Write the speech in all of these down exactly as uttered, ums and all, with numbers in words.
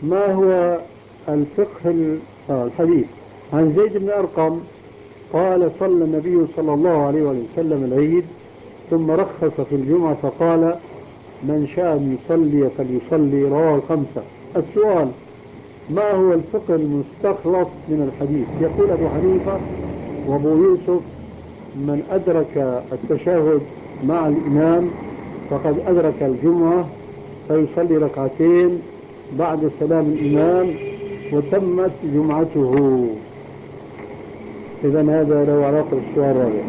ما هو الفقه الحديث عن زيد بن أرقم قال صلى النبي صلى الله عليه وسلم العيد ثم رخص في الجمعة فقال من شاء أن يصلي فليصلي، رواه الخمسة. السؤال: ما هو الفقه المستخلص من الحديث؟ يقول أبو حنيفة وأبو يوسف: من أدرك التشهد مع الإمام فقد أدرك الجمعة فيصلي ركعتين بعد سلام الإمام وتمت جمعته. إذا هذا له علاقة بالسؤال الرابع.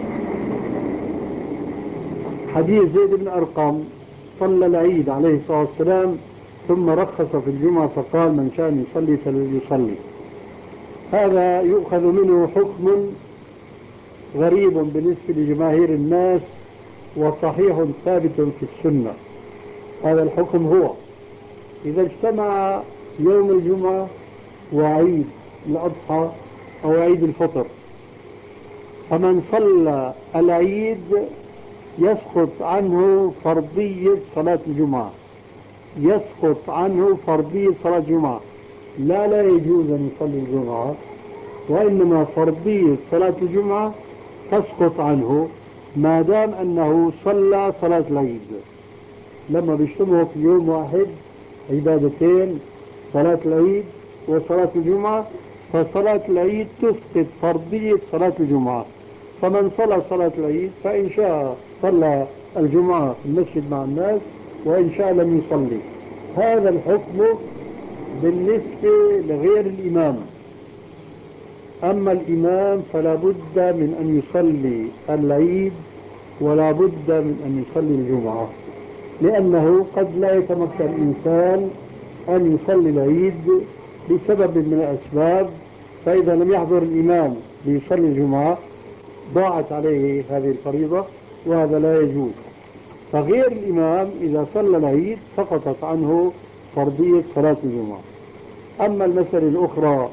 حديث زيد بن أرقم صلى العيد عليه الصلاة والسلام ثم رخص في الجمعة فقال من شاء أن يصلي فليصلي. هذا يؤخذ منه حكم غريب بالنسبة لجماهير الناس وصحيح ثابت في السنة. هذا الحكم هو: إذا اجتمع يوم الجمعة وعيد الأضحى أو عيد الفطر، فمن صلى العيد يسقط عنه فرضية صلاة الجمعة، يسقط عنه فرضية صلاة الجمعة. لا لا يجوز أن يصلي الجمعة، وإنما فرضية صلاة الجمعة تسقط عنه ما دام أنه صلى صلاة العيد. لما بيجتمعوا في يوم واحد عبادتين، صلاة العيد وصلاة الجمعة، فصلاة العيد تسقط فرضية صلاة الجمعة. فمن صلى صلاة العيد فإن شاء صلى الجمعة في المسجد مع الناس وإن شاء لم يصلي. هذا الحكم بالنسبة لغير الإمام. أما الإمام فلا بد من أن يصلي العيد ولا بد من أن يصلي الجمعة، لأنه قد لا يتمكن الإنسان أن يصلي العيد بسبب من الأسباب، فإذا لم يحضر الإمام ليصلي الجمعة ضاعت عليه هذه الفريضة، وهذا لا يجوز. فغير الإمام إذا صلى العيد سقطت عنه فرضية صلاة الجمعة. أما المسألة الأخرى